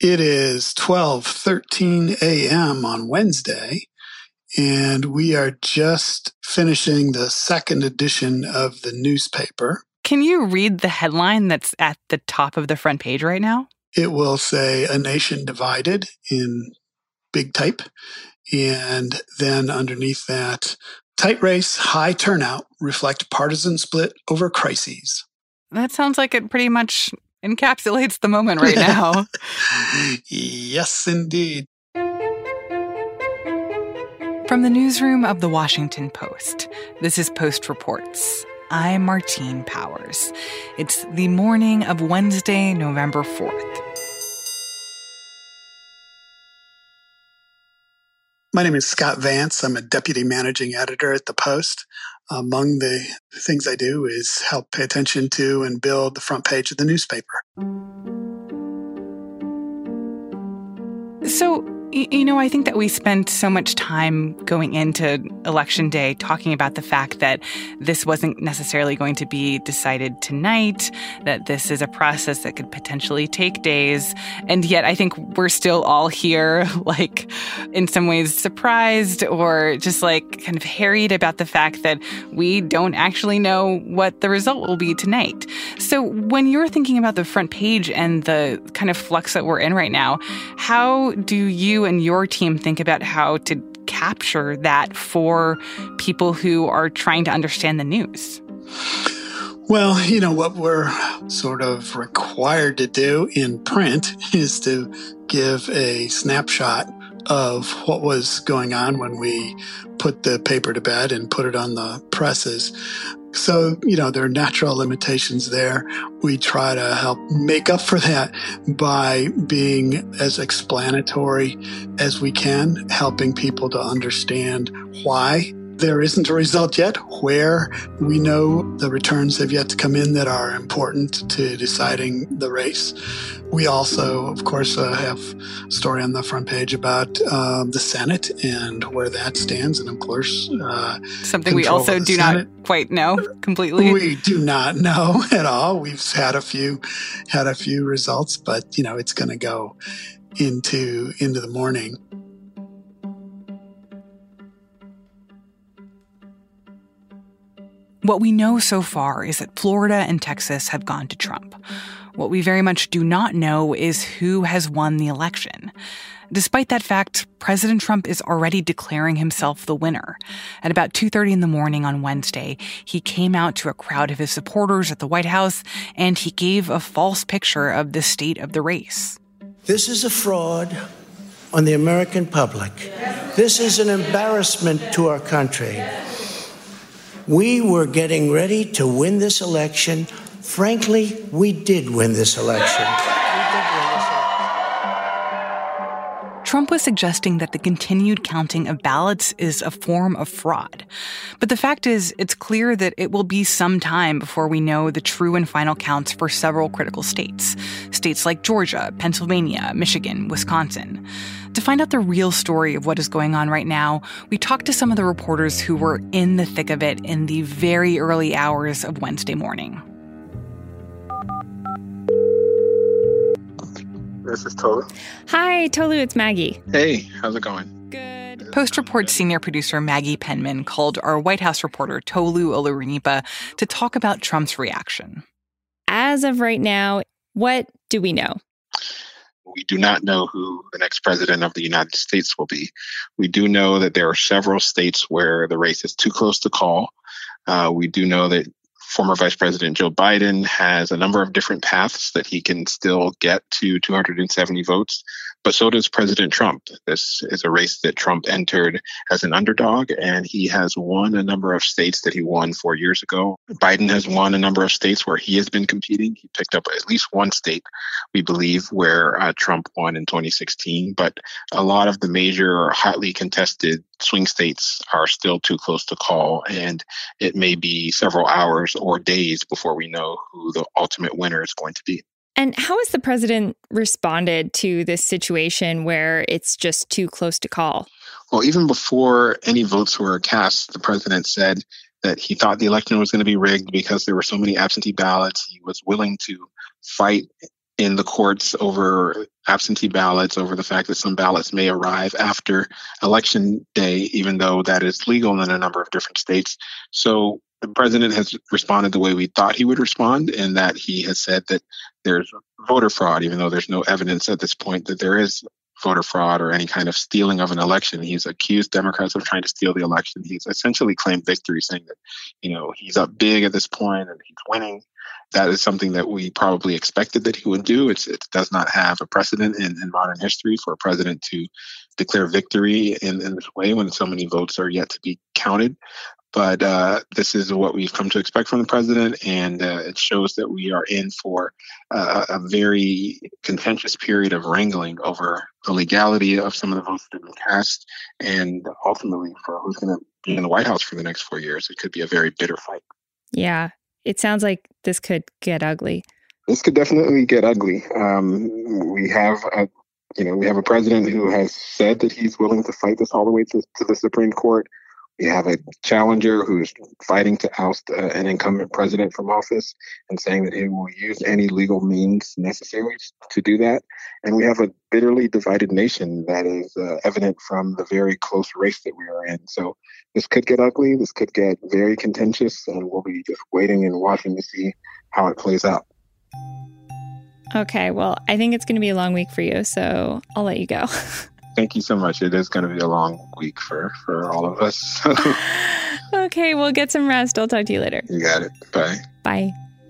It is 12:13 a.m. on Wednesday, and we are just finishing the second edition of the newspaper. Can you read the headline that's at the top of the front page right now? It will say "A Nation Divided" in big type, and then underneath that, "Tight race, high turnout reflect partisan split over crises." That sounds like it pretty much encapsulates the moment right now. Yes, indeed. From the newsroom of The Washington Post, this is Post Reports. I'm Martine Powers. It's the morning of Wednesday, November 4th. My name is Scott Vance. I'm a deputy managing editor at the Post. Among the things I do is help pay attention to and build the front page of the newspaper. So, I think that we spent so much time going into Election Day talking about the fact that this wasn't necessarily going to be decided tonight, that this is a process that could potentially take days. And yet I think we're still all here, in some ways surprised or just kind of harried about the fact that we don't actually know what the result will be tonight. So when you're thinking about the front page and the kind of flux that we're in right now, how do you and your team think about how to capture that for people who are trying to understand the news? Well, what we're sort of required to do in print is to give a snapshot of what was going on when we put the paper to bed and put it on the presses. So, there are natural limitations there. We try to help make up for that by being as explanatory as we can, helping people to understand why there isn't a result yet, where we know the returns have yet to come in that are important to deciding the race. We also, of course, have a story on the front page about the Senate and where that stands. And of course, something we also do not quite know completely. We do not know at all. We've had a few results, but it's going to go into the morning. What we know so far is that Florida and Texas have gone to Trump. What we very much do not know is who has won the election. Despite that fact, President Trump is already declaring himself the winner. At about 2:30 in the morning on Wednesday, he came out to a crowd of his supporters at the White House, and he gave a false picture of the state of the race. This is a fraud on the American public. This is an embarrassment to our country. We were getting ready to win this election. Frankly, we did win this election. Trump was suggesting that the continued counting of ballots is a form of fraud. But the fact is, it's clear that it will be some time before we know the true and final counts for several critical states. States like Georgia, Pennsylvania, Michigan, Wisconsin. To find out the real story of what is going on right now, we talked to some of the reporters who were in the thick of it in the very early hours of Wednesday morning. This is Tolu. Hi, Tolu, it's Maggie. Hey, how's it going? Good. Post Report senior producer Maggie Penman called our White House reporter Tolu Olorunnipa to talk about Trump's reaction. As of right now, what do we know? We do not know who the next president of the United States will be. We do know that there are several states where the race is too close to call. We do know that former Vice President Joe Biden has a number of different paths that he can still get to 270 votes, but so does President Trump. This is a race that Trump entered as an underdog, and he has won a number of states that he won 4 years ago. Biden has won a number of states where he has been competing. He picked up at least one state, we believe, where Trump won in 2016, but a lot of the major hotly contested swing states are still too close to call, and it may be several hours or days before we know who the ultimate winner is going to be. And how has the president responded to this situation where it's just too close to call? Well, even before any votes were cast, the president said that he thought the election was going to be rigged because there were so many absentee ballots. He was willing to fight in the courts over absentee ballots, over the fact that some ballots may arrive after Election Day, even though that is legal in a number of different states. So the president has responded the way we thought he would respond, in that he has said that there's voter fraud, even though there's no evidence at this point that there is voter fraud or any kind of stealing of an election. He's accused Democrats of trying to steal the election. He's essentially claimed victory, saying that, he's up big at this point and he's winning. That is something that we probably expected that he would do. It does not have a precedent in modern history for a president to declare victory in this way when so many votes are yet to be counted. But this is what we've come to expect from the president, and it shows that we are in for a very contentious period of wrangling over the legality of some of the votes that have been cast, and ultimately for who's going to be in the White House for the next 4 years. It could be a very bitter fight. Yeah, it sounds like this could get ugly. This could definitely get ugly. We have a president who has said that he's willing to fight this all the way to the Supreme Court. We have a challenger who's fighting to oust an incumbent president from office and saying that he will use any legal means necessary to do that. And we have a bitterly divided nation that is evident from the very close race that we are in. So this could get ugly. This could get very contentious, and we'll be just waiting and watching to see how it plays out. Okay, well, I think it's going to be a long week for you, so I'll let you go. Thank you so much. It is going to be a long week for all of us. Okay, well, get some rest. I'll talk to you later. You got it. Bye. Bye.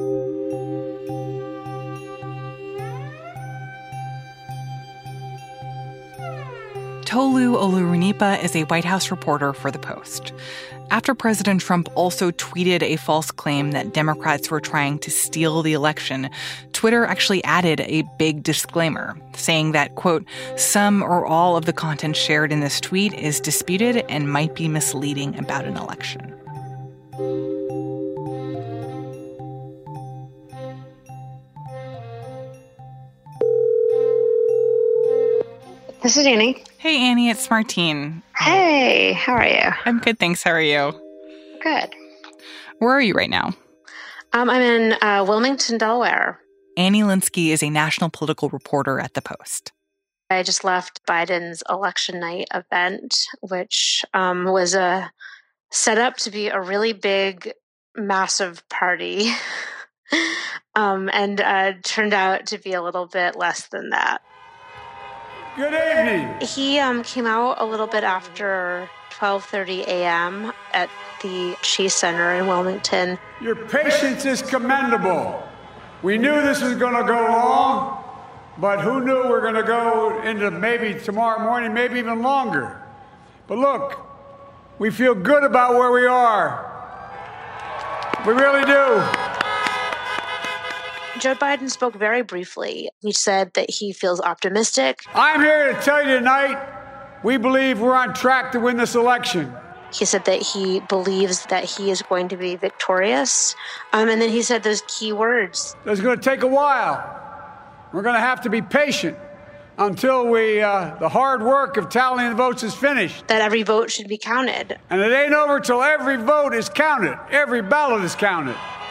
Tolu Olorunnipa is a White House reporter for The Post. After President Trump also tweeted a false claim that Democrats were trying to steal the election, Twitter actually added a big disclaimer, saying that, quote, some or all of the content shared in this tweet is disputed and might be misleading about an election. This is Annie. Hey, Annie, it's Martine. Hey, how are you? I'm good, thanks. How are you? Good. Where are you right now? I'm in Wilmington, Delaware. Annie Linskey is a national political reporter at The Post. I just left Biden's election night event, which was set up to be a really big, massive party, and turned out to be a little bit less than that. Good evening. He came out a little bit after 12:30 a.m. at the Chase Center in Wilmington. Your patience is commendable. We knew this was going to go long, but who knew we're going to go into maybe tomorrow morning, maybe even longer. But look, we feel good about where we are. We really do. Joe Biden spoke very briefly. He said that he feels optimistic. I'm here to tell you tonight, we believe we're on track to win this election. He said that he believes that he is going to be victorious. And then he said those key words. It's going to take a while. We're going to have to be patient until the hard work of tallying the votes is finished. That every vote should be counted. And it ain't over till every vote is counted. Every ballot is counted.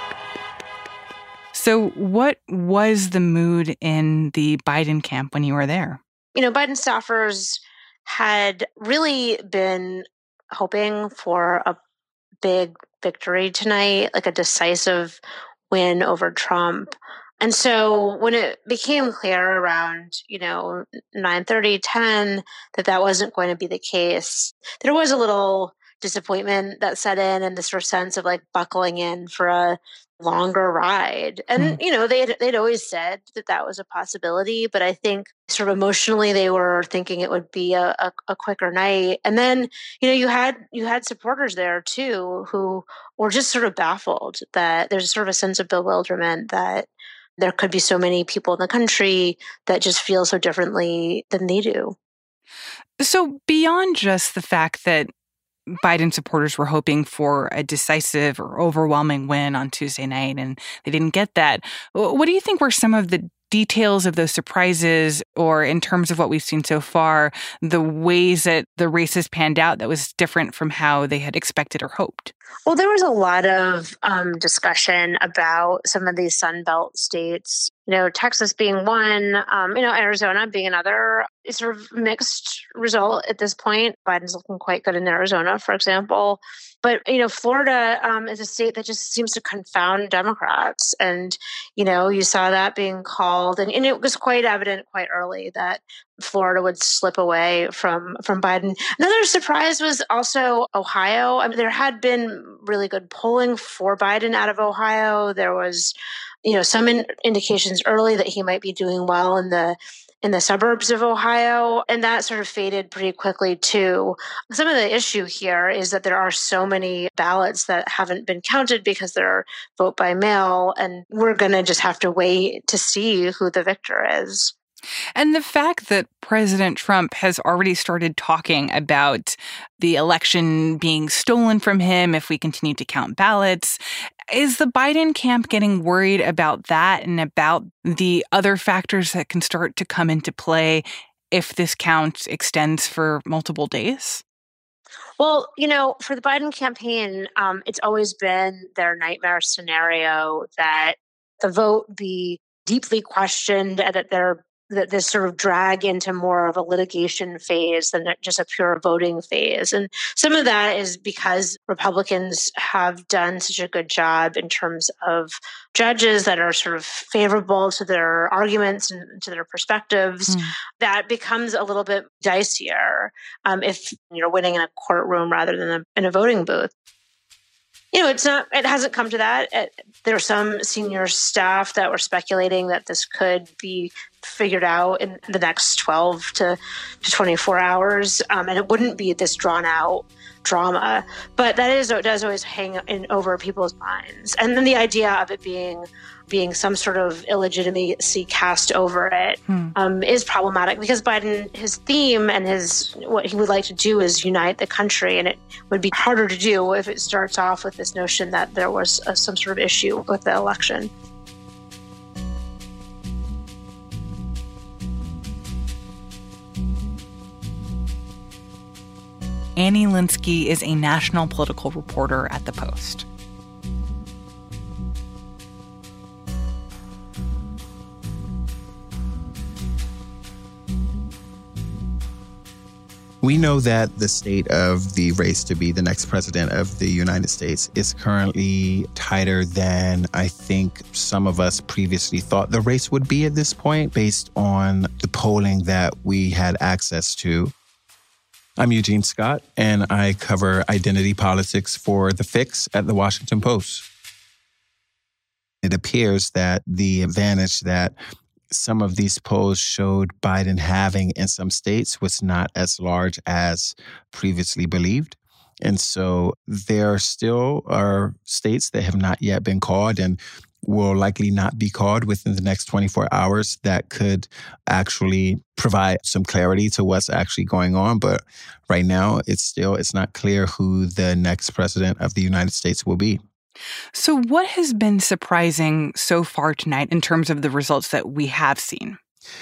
So what was the mood in the Biden camp when you were there? Biden staffers had really been hoping for a big victory tonight, like a decisive win over Trump. And so when it became clear around, 9:30, 10, that wasn't going to be the case, there was a little disappointment that set in, and this sort of sense of like buckling in for a longer ride. And, they'd always said that was a possibility, but I think sort of emotionally they were thinking it would be a quicker night. And then, you had supporters there too, who were just sort of baffled that there's sort of a sense of bewilderment that there could be so many people in the country that just feel so differently than they do. So beyond just the fact that Biden supporters were hoping for a decisive or overwhelming win on Tuesday night, and they didn't get that, what do you think were some of the details of those surprises, or in terms of what we've seen so far, the ways that the races panned out that was different from how they had expected or hoped? Well, there was a lot of discussion about some of these Sun Belt states. Texas being one, Arizona being another. It's sort of mixed result at this point. Biden's looking quite good in Arizona, for example. But, Florida is a state that just seems to confound Democrats. And, you saw that being called. And it was quite evident quite early that Florida would slip away from Biden. Another surprise was also Ohio. I mean, there had been really good polling for Biden out of Ohio. There was, some indications early that he might be doing well in the suburbs of Ohio, and that sort of faded pretty quickly too. Some of the issue here is that there are so many ballots that haven't been counted because they're vote by mail, and we're going to just have to wait to see who the victor is. And the fact that President Trump has already started talking about the election being stolen from him if we continue to count ballots, is the Biden camp getting worried about that and about the other factors that can start to come into play if this count extends for multiple days? Well, for the Biden campaign, it's always been their nightmare scenario that the vote be deeply questioned and that this sort of drag into more of a litigation phase than just a pure voting phase. And some of that is because Republicans have done such a good job in terms of judges that are sort of favorable to their arguments and to their perspectives. That becomes a little bit dicier if you're winning in a courtroom rather than in a voting booth. It hasn't come to that. There are some senior staff that were speculating that this could be figured out in the next 12 to 24 hours. And it wouldn't be this drawn out drama, but it does always hang over people's minds. And then the idea of it being some sort of illegitimacy cast over it is problematic because Biden, his theme and what he would like to do is unite the country. And it would be harder to do if it starts off with this notion that there was some sort of issue with the election. Annie Linskey is a national political reporter at The Post. We know that the state of the race to be the next president of the United States is currently tighter than I think some of us previously thought the race would be at this point, based on the polling that we had access to. I'm Eugene Scott, and I cover identity politics for The Fix at The Washington Post. It appears that the advantage that some of these polls showed Biden having in some states was not as large as previously believed. And so there still are states that have not yet been called and will likely not be called within the next 24 hours that could actually provide some clarity to what's actually going on. But right now, it's not clear who the next president of the United States will be. So what has been surprising so far tonight in terms of the results that we have seen?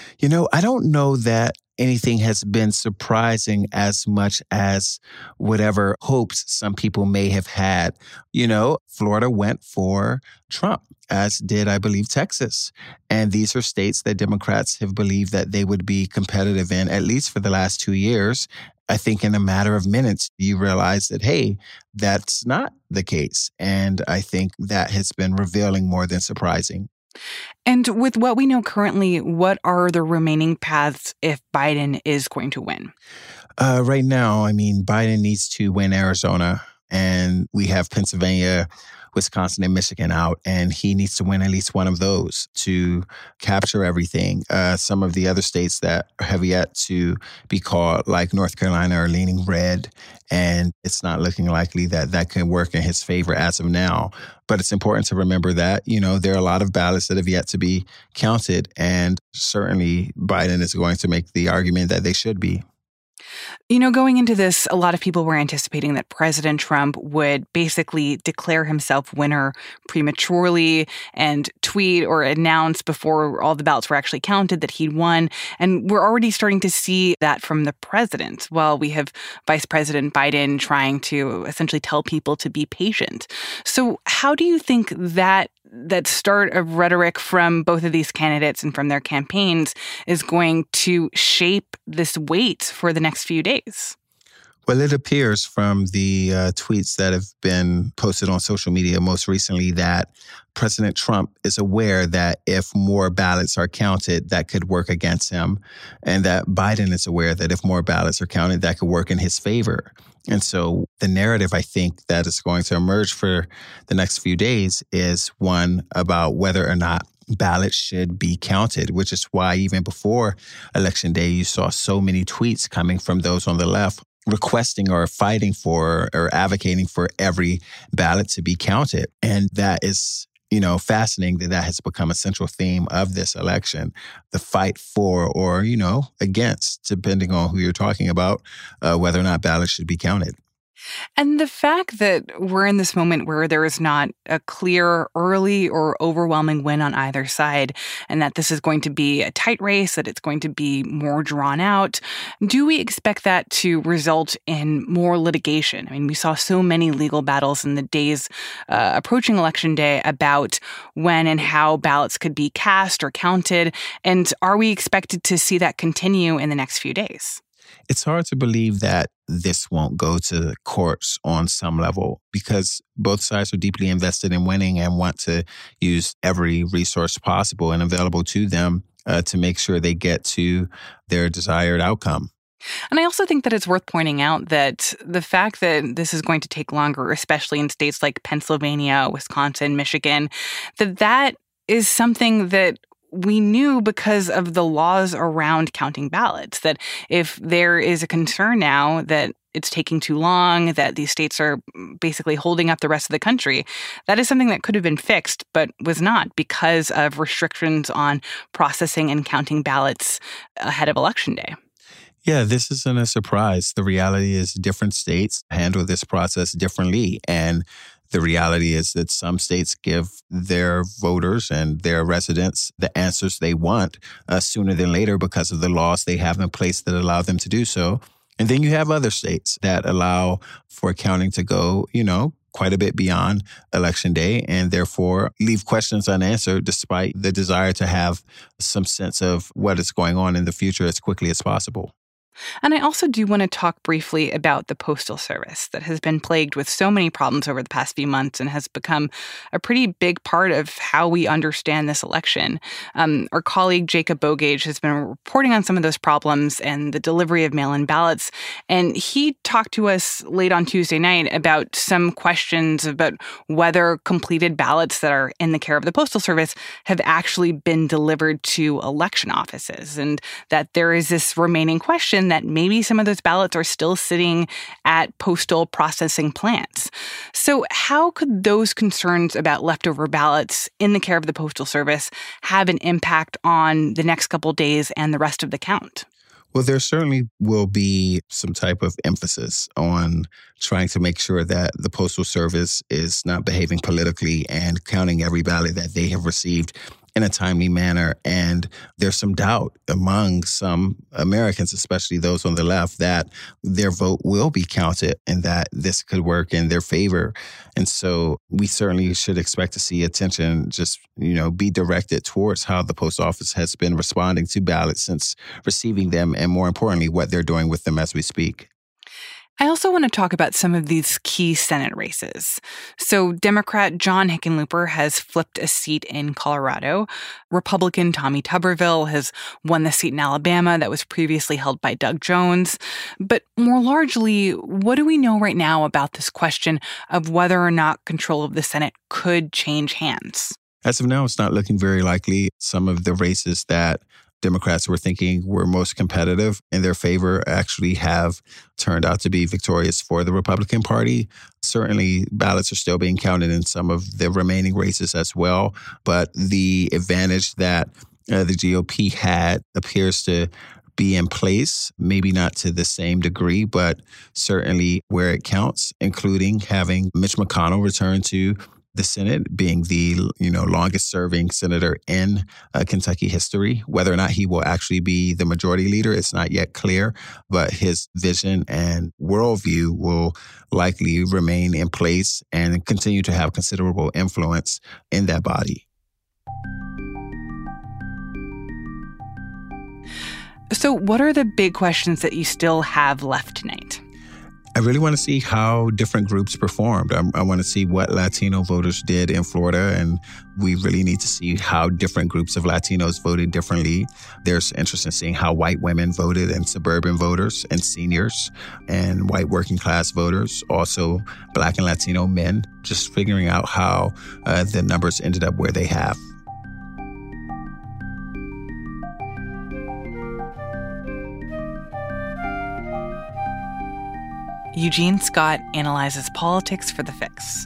I don't know that anything has been surprising as much as whatever hopes some people may have had. Florida went for Trump, as did, I believe, Texas. And these are states that Democrats have believed that they would be competitive in, at least for the last 2 years. I think in a matter of minutes, you realize that, hey, that's not the case. And I think that has been revealing more than surprising. And with what we know currently, what are the remaining paths if Biden is going to win? Right now, Biden needs to win Arizona, and we have Pennsylvania, Wisconsin, and Michigan out, and he needs to win at least one of those to capture everything. Some of the other states that have yet to be called, like North Carolina, are leaning red, and it's not looking likely that that can work in his favor as of now. But it's important to remember that, there are a lot of ballots that have yet to be counted, and certainly Biden is going to make the argument that they should be. Going into this, a lot of people were anticipating that President Trump would basically declare himself winner prematurely and tweet or announce before all the ballots were actually counted that he'd won. And we're already starting to see that from the president, while we have Vice President Biden trying to essentially tell people to be patient. So how do you think that that start of rhetoric from both of these candidates and from their campaigns is going to shape this wait for the next few days? Well, it appears from the tweets that have been posted on social media most recently that President Trump is aware that if more ballots are counted, that could work against him, and that Biden is aware that if more ballots are counted, that could work in his favor. And so the narrative, I think, that is going to emerge for the next few days is one about whether or not ballots should be counted, which is why even before Election Day, you saw so many tweets coming from those on the left requesting or fighting for or advocating for every ballot to be counted. And that is, fascinating that has become a central theme of this election, the fight for or, against, depending on who you're talking about, whether or not ballots should be counted. And the fact that we're in this moment where there is not a clear early or overwhelming win on either side, and that this is going to be a tight race, that it's going to be more drawn out, do we expect that to result in more litigation? I mean, we saw so many legal battles in the days approaching Election Day about when and how ballots could be cast or counted. And are we expected to see that continue in the next few days? It's hard to believe that this won't go to courts on some level because both sides are deeply invested in winning and want to use every resource possible and available to them to make sure they get to their desired outcome. And I also think that it's worth pointing out that the fact that this is going to take longer, especially in states like Pennsylvania, Wisconsin, Michigan, that is something that we knew because of the laws around counting ballots, that if there is a concern now that it's taking too long, that these states are basically holding up the rest of the country, that is something that could have been fixed, but was not because of restrictions on processing and counting ballots ahead of Election Day. Yeah, this isn't a surprise. The reality is different states handle this process differently. And the reality is that some states give their voters and their residents the answers they want sooner than later because of the laws they have in place that allow them to do so. And then you have other states that allow for counting to go, quite a bit beyond Election Day and therefore leave questions unanswered despite the desire to have some sense of what is going on in the future as quickly as possible. And I also do want to talk briefly about the Postal Service that has been plagued with so many problems over the past few months and has become a pretty big part of how we understand this election. Our colleague Jacob Bogage has been reporting on some of those problems and the delivery of mail-in ballots. And he talked to us late on Tuesday night about some questions about whether completed ballots that are in the care of the Postal Service have actually been delivered to election offices, and that there is this remaining question that maybe some of those ballots are still sitting at postal processing plants. So how could those concerns about leftover ballots in the care of the Postal Service have an impact on the next couple of days and the rest of the count? Well, there certainly will be some type of emphasis on trying to make sure that the Postal Service is not behaving politically and counting every ballot that they have received in a timely manner. And there's some doubt among some Americans, especially those on the left, that their vote will be counted and that this could work in their favor. And so we certainly should expect to see attention just, be directed towards how the post office has been responding to ballots since receiving them, and more importantly, what they're doing with them as we speak. I also want to talk about some of these key Senate races. So Democrat John Hickenlooper has flipped a seat in Colorado. Republican Tommy Tuberville has won the seat in Alabama that was previously held by Doug Jones. But more largely, what do we know right now about this question of whether or not control of the Senate could change hands? As of now, it's not looking very likely. Some of the races that Democrats were thinking were most competitive in their favor actually have turned out to be victorious for the Republican Party. Certainly, ballots are still being counted in some of the remaining races as well. But the advantage that the GOP had appears to be in place, maybe not to the same degree, but certainly where it counts, including having Mitch McConnell return to the Senate, being the longest serving senator in Kentucky history. Whether or not he will actually be the majority leader, it's not yet clear, but his vision and worldview will likely remain in place and continue to have considerable influence in that body. So what are the big questions that you still have left tonight? I really want to see how different groups performed. I want to see what Latino voters did in Florida, and we really need to see how different groups of Latinos voted differently. There's interest in seeing how white women voted and suburban voters and seniors and white working class voters, also Black and Latino men, just figuring out how the numbers ended up where they have. Eugene Scott analyzes politics for The Fix.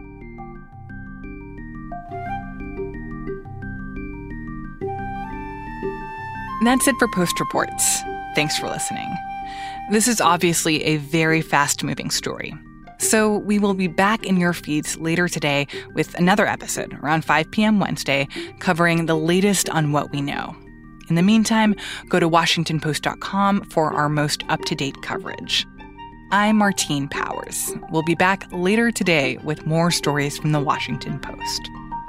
That's it for Post Reports. Thanks for listening. This is obviously a very fast-moving story. So we will be back in your feeds later today with another episode around 5 p.m. Wednesday covering the latest on what we know. In the meantime, go to WashingtonPost.com for our most up-to-date coverage. I'm Martine Powers. We'll be back later today with more stories from the Washington Post.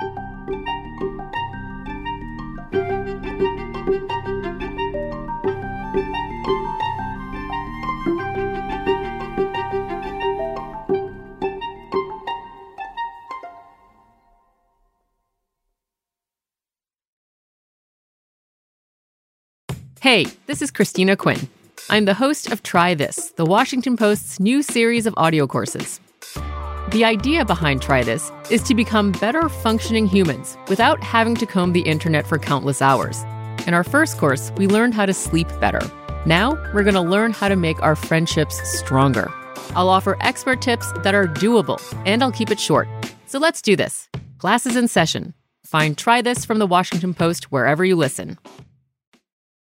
Hey, this is Christina Quinn. I'm the host of Try This, the Washington Post's new series of audio courses. The idea behind Try This is to become better functioning humans without having to comb the internet for countless hours. In our first course, we learned how to sleep better. Now, we're going to learn how to make our friendships stronger. I'll offer expert tips that are doable, and I'll keep it short. So let's do this. Class is in session. Find Try This from the Washington Post wherever you listen.